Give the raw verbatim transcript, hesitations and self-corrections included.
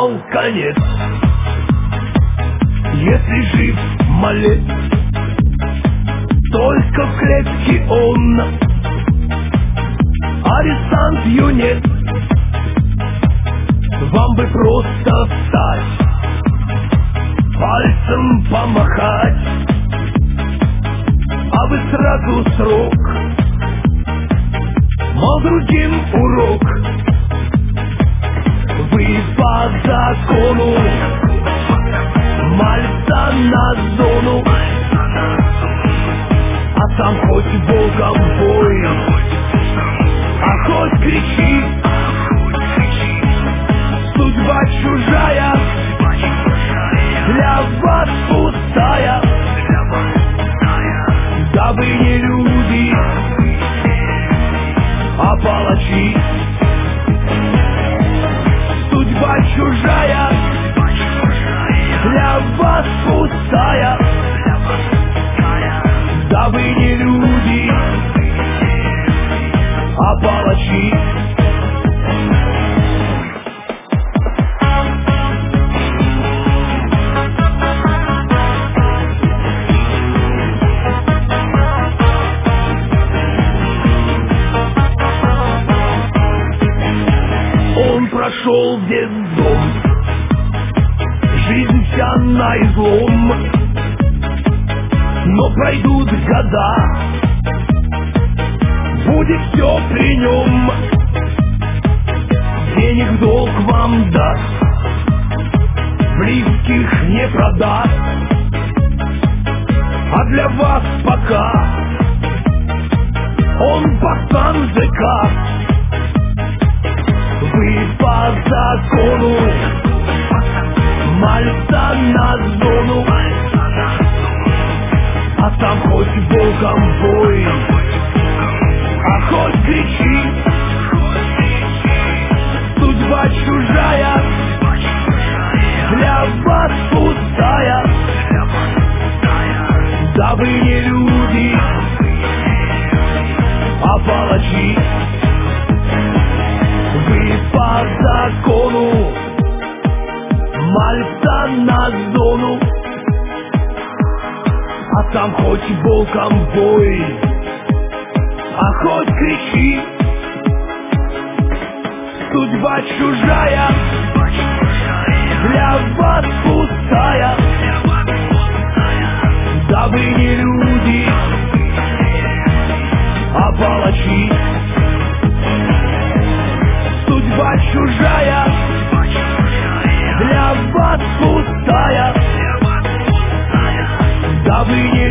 настал конец. Если жив малец, только в клетке он, арестант юнец. Вам бы просто встать, пальцем помахать, а вы сразу срок, мол, другим урок. Вы по закону мальца на зону, а сам хоть богом бой, а хоть кричи. Судьба чужая, для вас пустая, да вы не люди, а палачи. Судьба чужая, для вас пустая, да вы не люди, а палачи. Он прошел детдом, жизнь вся на излом, но пройдут года, будет все при нем. Денег в долг вам даст, близких не продаст, а для вас пока он пацан ЖК. Вы по закону мальца на зону, а сам хоть богом бой, а хоть кричи. Судьба чужая, для вас пустая, да вы не люди, а палачи. Вы по закону мальца на зону, а сам хоть волком бой, а хоть кричи. Судьба чужая, для вас пустая, да вы не люди, а палачи. Судьба чужая, для вас пустая, да вы не